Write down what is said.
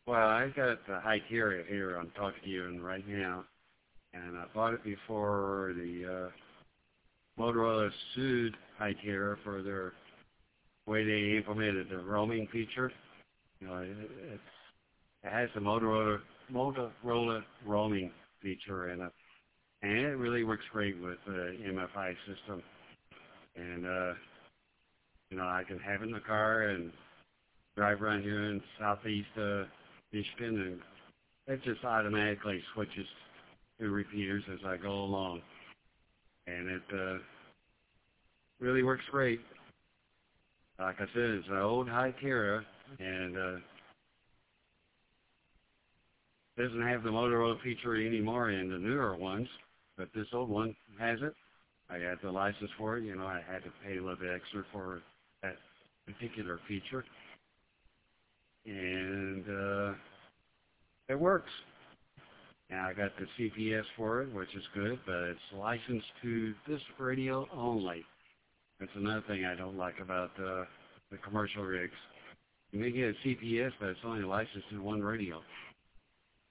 Well, I got the Hyteria here. I'm talking to you in right now, and I bought it before the Motorola sued Hyteria for their way they implemented the roaming feature. You know, it has the Motorola roaming feature in it, and it really works great with the MFI system. And I can have it in the car and drive around here in southeast Michigan, and it just automatically switches to repeaters as I go along, and it really works great. Like I said, it's an old Hytera, and doesn't have the Motorola feature anymore in the newer ones, but this old one has it. I got the license for it. I had to pay a little bit extra for that particular feature, and it works. Now I got the CPS for it, which is good, but it's licensed to this radio only. That's another thing I don't like about the commercial rigs. You may get a CPS, but it's only licensed to one radio.